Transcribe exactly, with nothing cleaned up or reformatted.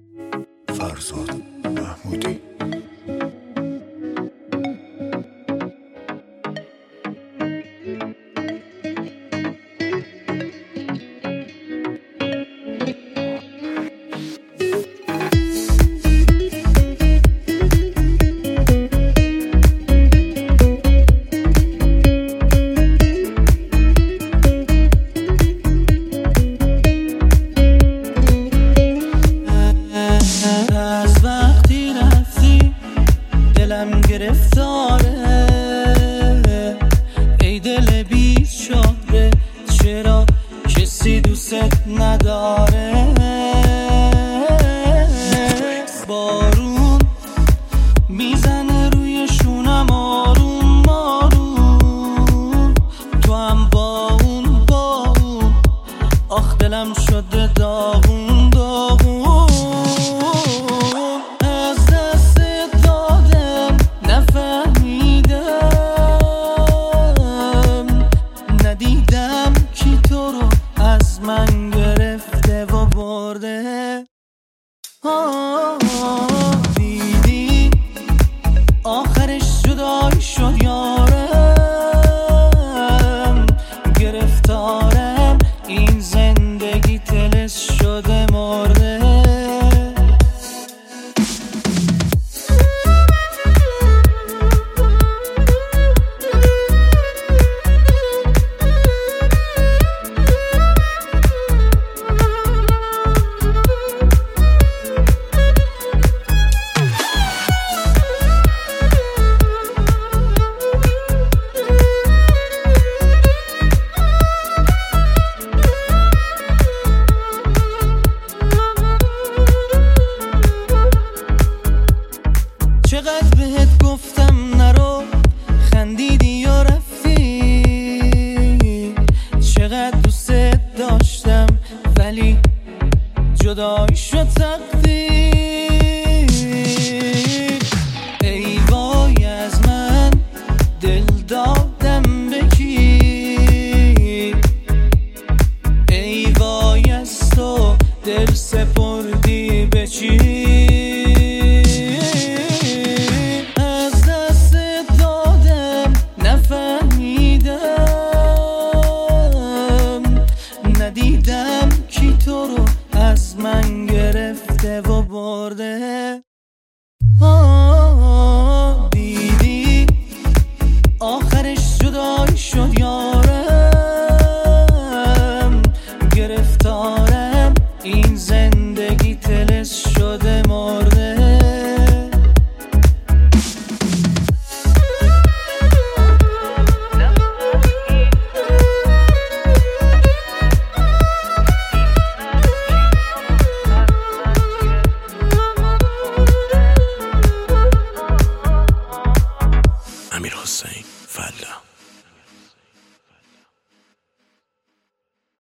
فرزاد محمودی. گرفتاره ای دل بیچاره، چرا کسی دوست نداره؟ بارون میزنه روی شونم آروم آروم، تو هم با اون با اون، آخ دلم شده داغون داغون. ندیدم کی تو رو از من گرفته و برده. آه دیدی آخرش جدایی شد یارم، گرفتارم این زندگی تلس شده مرده. چقدر بهت گفتم نرو، خندیدی یا رفتی، چقدر دوست داشتم ولی جدایی شد تقدیر. ای وای از من دل دادم به کی، ای وای از تو دل سپردی به چی؟ ندیدم کی تو رو از من گرفته و برده. آه دیدی آخرش جدایی شد یارم، گرفتارم این زندگی تلس شده مرده. امیر حسین